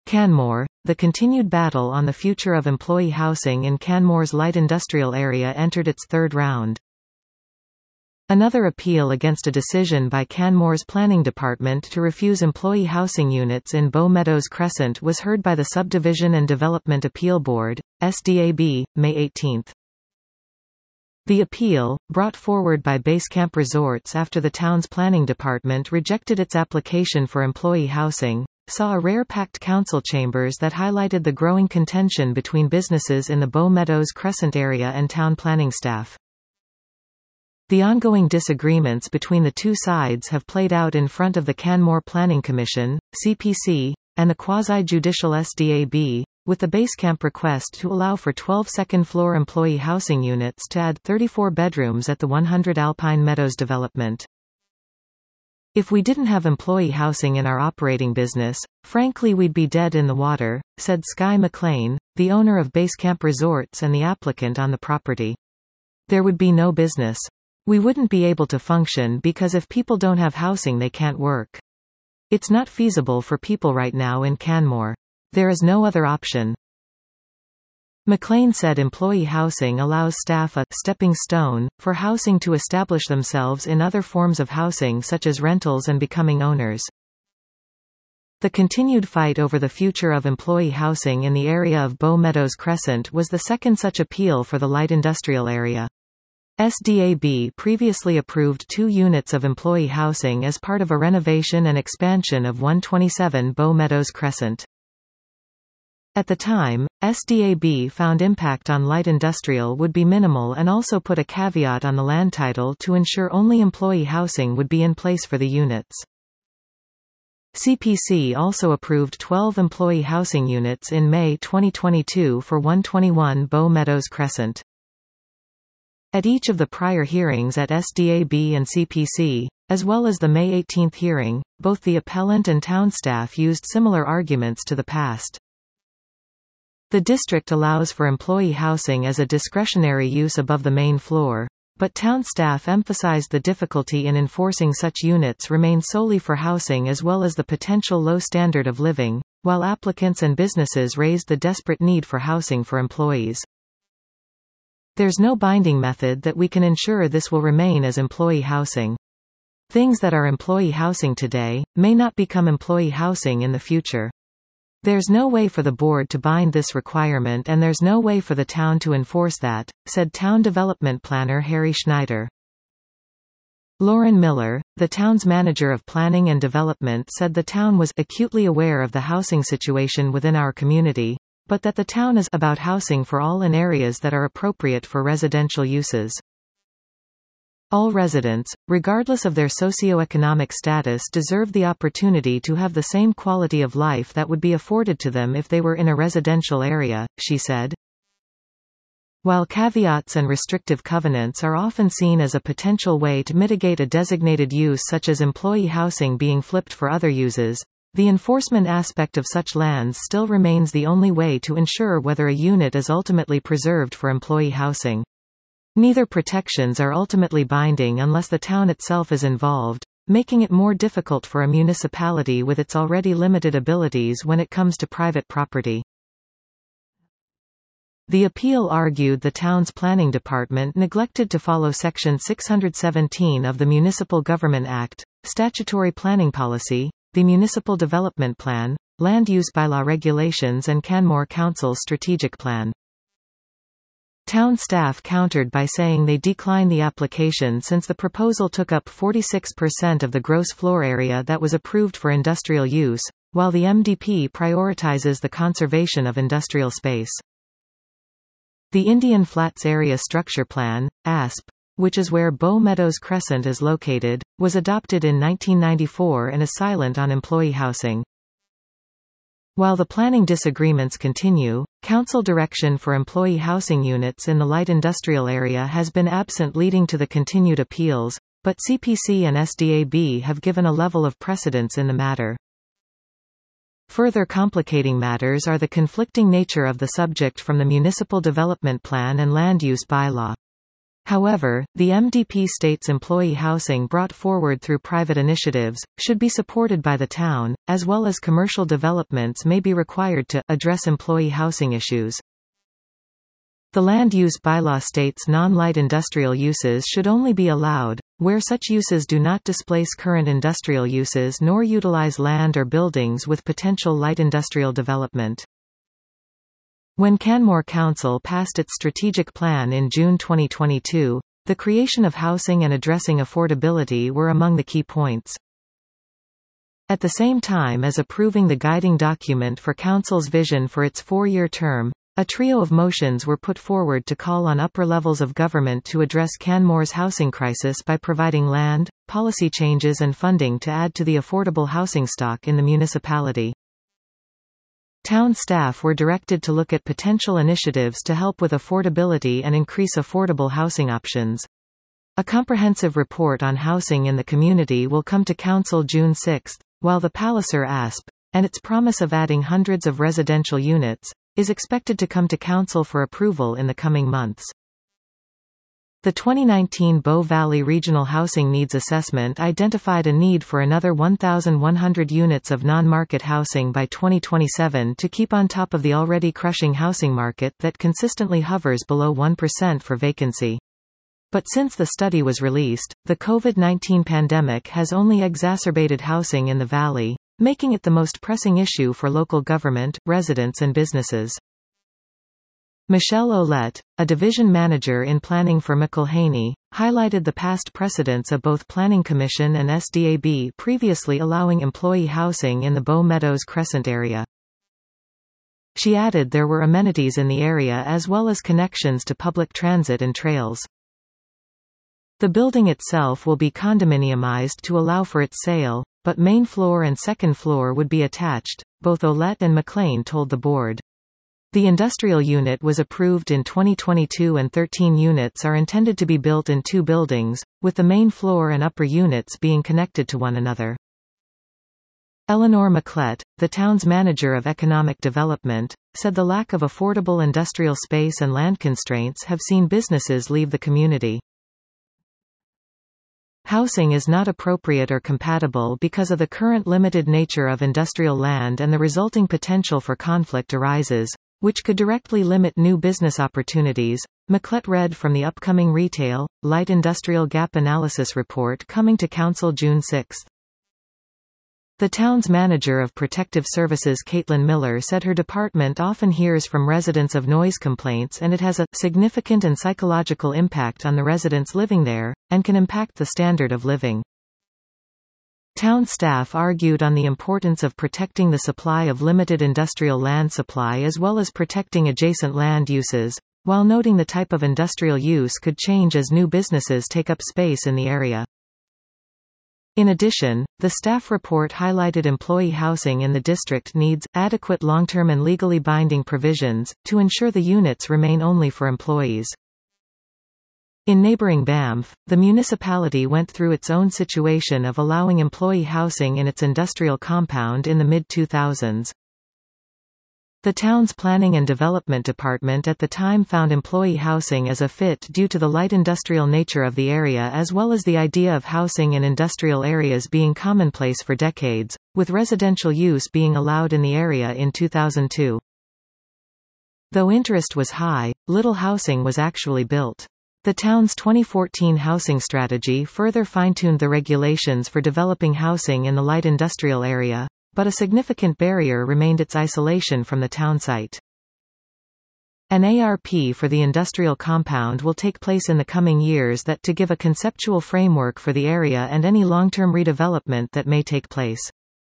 Canmore, the continued battle on the future of employee housing in Canmore's light industrial area entered its third round. Another appeal against a decision by Canmore's planning department to refuse employee housing units in Bow Meadows Crescent was heard by the Subdivision and Development Appeal Board, SDAB, May 18. The appeal, brought forward by Basecamp Resorts after the town's planning department rejected its application for employee housing, saw a rare packed council chambers that highlighted the growing contention between businesses in the Bow Meadows Crescent area and town planning staff. The ongoing disagreements between the two sides have played out in front of the Canmore Planning Commission, CPC, and the quasi-judicial SDAB, with the Basecamp request to allow for 12 second-floor employee housing units to add 34 bedrooms at the 100 Alpine Meadows development. "If we didn't have employee housing in our operating business, frankly we'd be dead in the water," said Sky McLean, the owner of Basecamp Resorts and the applicant on the property. "There would be no business. We wouldn't be able to function because if people don't have housing they can't work. It's not feasible for people right now in Canmore. There is no other option." McLean said employee housing allows staff a stepping stone for housing to establish themselves in other forms of housing such as rentals and becoming owners. The continued fight over the future of employee housing in the area of Bow Meadows Crescent was the second such appeal for the light industrial area. SDAB previously approved 2 units of employee housing as part of a renovation and expansion of 127 Bow Meadows Crescent. At the time, SDAB found impact on light industrial would be minimal and also put a caveat on the land title to ensure only employee housing would be in place for the units. CPC also approved 12 employee housing units in May 2022 for 121 Bow Meadows Crescent. At each of the prior hearings at SDAB and CPC, as well as the May 18 hearing, both the appellant and town staff used similar arguments to the past. The district allows for employee housing as a discretionary use above the main floor, but town staff emphasized the difficulty in enforcing such units remain solely for housing as well as the potential low standard of living, while applicants and businesses raised the desperate need for housing for employees. "There's no binding method that we can ensure this will remain as employee housing. Things that are employee housing today may not become employee housing in the future. There's no way for the board to bind this requirement and there's no way for the town to enforce that," said town development planner Harry Schneider. Lauren Miller, the town's manager of planning and development, said the town was acutely aware of the housing situation within our community, but that the town is about housing for all in areas that are appropriate for residential uses. "All residents, regardless of their socioeconomic status, deserve the opportunity to have the same quality of life that would be afforded to them if they were in a residential area," she said. While caveats and restrictive covenants are often seen as a potential way to mitigate a designated use such as employee housing being flipped for other uses, the enforcement aspect of such lands still remains the only way to ensure whether a unit is ultimately preserved for employee housing. Neither protections are ultimately binding unless the town itself is involved, making it more difficult for a municipality with its already limited abilities when it comes to private property. The appeal argued the town's planning department neglected to follow Section 617 of the Municipal Government Act, statutory planning policy, the Municipal Development Plan, Land Use Bylaw regulations and Canmore Council's strategic plan. Town staff countered by saying they declined the application since the proposal took up 46% of the gross floor area that was approved for industrial use, while the MDP prioritizes the conservation of industrial space. The Indian Flats Area Structure Plan, ASP, which is where Bow Meadows Crescent is located, was adopted in 1994 and is silent on employee housing. While the planning disagreements continue, council direction for employee housing units in the light industrial area has been absent, leading to the continued appeals, but CPC and SDAB have given a level of precedence in the matter. Further complicating matters are the conflicting nature of the subject from the Municipal Development Plan and Land Use Bylaw. However, the MDP states employee housing brought forward through private initiatives should be supported by the town, as well as commercial developments may be required to address employee housing issues. The land use bylaw states non-light industrial uses should only be allowed where such uses do not displace current industrial uses nor utilize land or buildings with potential light industrial development. When Canmore Council passed its strategic plan in June 2022, the creation of housing and addressing affordability were among the key points. At the same time as approving the guiding document for Council's vision for its 4-year term, a trio of motions were put forward to call on upper levels of government to address Canmore's housing crisis by providing land, policy changes and funding to add to the affordable housing stock in the municipality. Town staff were directed to look at potential initiatives to help with affordability and increase affordable housing options. A comprehensive report on housing in the community will come to Council June 6, while the Palliser ASP, and its promise of adding hundreds of residential units, is expected to come to Council for approval in the coming months. The 2019 Bow Valley Regional Housing Needs Assessment identified a need for another 1,100 units of non-market housing by 2027 to keep on top of the already crushing housing market that consistently hovers below 1% for vacancy. But since the study was released, the COVID-19 pandemic has only exacerbated housing in the valley, making it the most pressing issue for local government, residents and businesses. Michelle Ouellette, a division manager in planning for McElhaney, highlighted the past precedents of both Planning Commission and SDAB previously allowing employee housing in the Bow Meadows Crescent area. She added there were amenities in the area as well as connections to public transit and trails. The building itself will be condominiumized to allow for its sale, but main floor and second floor would be attached, both Ouellette and McLean told the board. The industrial unit was approved in 2022 and 13 units are intended to be built in 2 buildings, with the main floor and upper units being connected to one another. Eleanor Maclett, the town's manager of economic development, said the lack of affordable industrial space and land constraints have seen businesses leave the community. Housing is not appropriate or compatible because of the current limited nature of industrial land and the resulting potential for conflict arises, which could directly limit new business opportunities. Maclett read from the upcoming Retail, Light Industrial Gap Analysis Report coming to Council June 6. The town's manager of protective services Caitlin Miller said her department often hears from residents of noise complaints and it has a significant and psychological impact on the residents living there, and can impact the standard of living. Town staff argued on the importance of protecting the supply of limited industrial land supply as well as protecting adjacent land uses, while noting the type of industrial use could change as new businesses take up space in the area. In addition, the staff report highlighted employee housing in the district needs adequate long-term and legally binding provisions, to ensure the units remain only for employees. In neighboring Banff, the municipality went through its own situation of allowing employee housing in its industrial compound in the mid-2000s. The town's planning and development department at the time found employee housing as a fit due to the light industrial nature of the area as well as the idea of housing in industrial areas being commonplace for decades, with residential use being allowed in the area in 2002. Though interest was high, little housing was actually built. The town's 2014 housing strategy further fine-tuned the regulations for developing housing in the light industrial area, but a significant barrier remained its isolation from the town site. An ARP for the industrial compound will take place in the coming years that to give a conceptual framework for the area and any long-term redevelopment that may take place.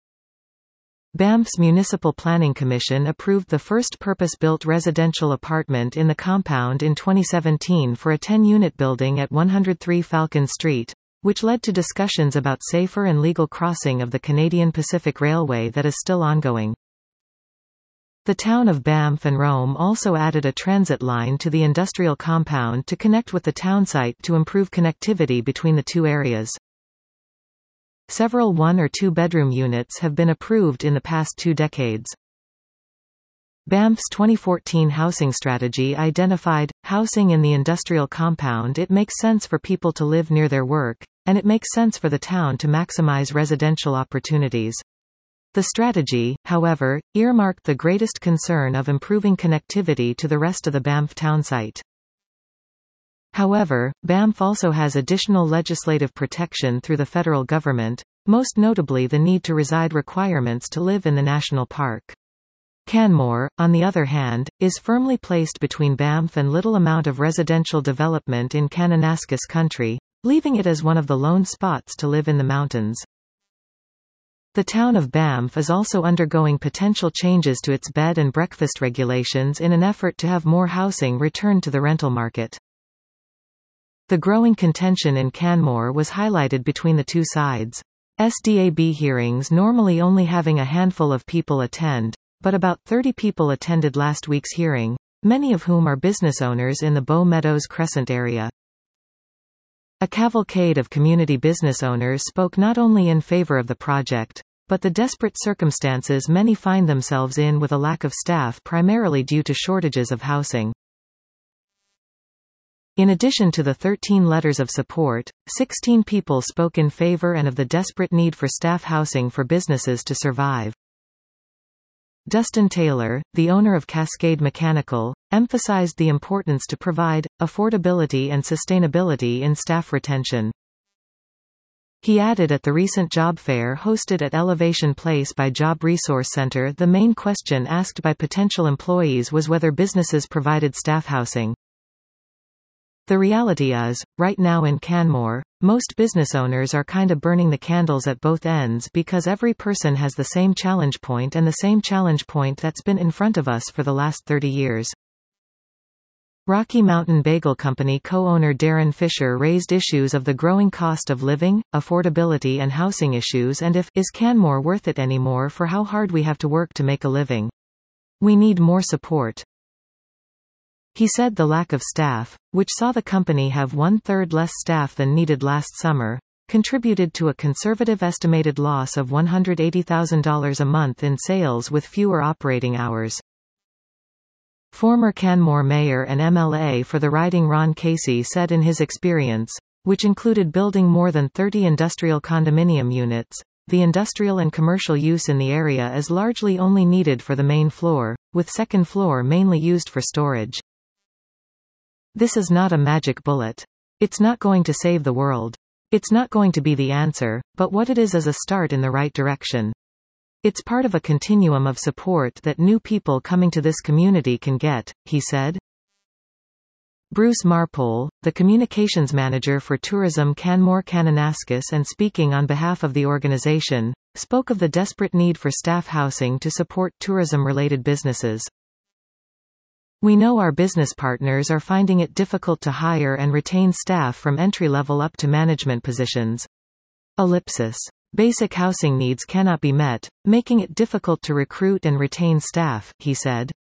Banff's Municipal Planning Commission approved the first purpose-built residential apartment in the compound in 2017 for a 10-unit building at 103 Falcon Street, which led to discussions about safer and legal crossing of the Canadian Pacific Railway that is still ongoing. The town of Banff and Rome also added a transit line to the industrial compound to connect with the townsite to improve connectivity between the two areas. Several 1- or 2-bedroom units have been approved in the past 2 decades. BAMF's 2014 housing strategy identified, housing in the industrial compound. It makes sense for people to live near their work, and it makes sense for the town to maximize residential opportunities. The strategy, however, earmarked the greatest concern of improving connectivity to the rest of the BAMF townsite. However, BAMF also has additional legislative protection through the federal government, most notably the need to reside requirements to live in the national park. Canmore, on the other hand, is firmly placed between BAMF and little amount of residential development in Kananaskis country, leaving it as one of the lone spots to live in the mountains. The town of BAMF is also undergoing potential changes to its bed and breakfast regulations in an effort to have more housing returned to the rental market. The growing contention in Canmore was highlighted between the two sides. SDAB hearings normally only having a handful of people attend, but about 30 people attended last week's hearing, many of whom are business owners in the Bow Meadows Crescent area. A cavalcade of community business owners spoke not only in favor of the project, but the desperate circumstances many find themselves in with a lack of staff primarily due to shortages of housing. In addition to the 13 letters of support, 16 people spoke in favor and of the desperate need for staff housing for businesses to survive. Dustin Taylor, the owner of Cascade Mechanical, emphasized the importance to provide affordability and sustainability in staff retention. He added at the recent job fair hosted at Elevation Place by Job Resource Center, the main question asked by potential employees was whether businesses provided staff housing. The reality is, right now in Canmore, most business owners are kinda burning the candles at both ends because every person has the same challenge point and the same challenge point that's been in front of us for the last 30 years. Rocky Mountain Bagel Company co-owner Darren Fisher raised issues of the growing cost of living, affordability and housing issues and is Canmore worth it anymore for how hard we have to work to make a living. We need more support. He said the lack of staff, which saw the company have 1/3 less staff than needed last summer, contributed to a conservative estimated loss of $180,000 a month in sales with fewer operating hours. Former Canmore mayor and MLA for the riding Ron Casey said in his experience, which included building more than 30 industrial condominium units, the industrial and commercial use in the area is largely only needed for the main floor, with second floor mainly used for storage. This is not a magic bullet. It's not going to save the world. It's not going to be the answer, but what it is a start in the right direction. It's part of a continuum of support that new people coming to this community can get, he said. Bruce Marpole, the communications manager for Tourism Canmore Kananaskis and speaking on behalf of the organization, spoke of the desperate need for staff housing to support tourism-related businesses. We know our business partners are finding it difficult to hire and retain staff from entry-level up to management positions. Ellipsis. Basic housing needs cannot be met, making it difficult to recruit and retain staff, he said.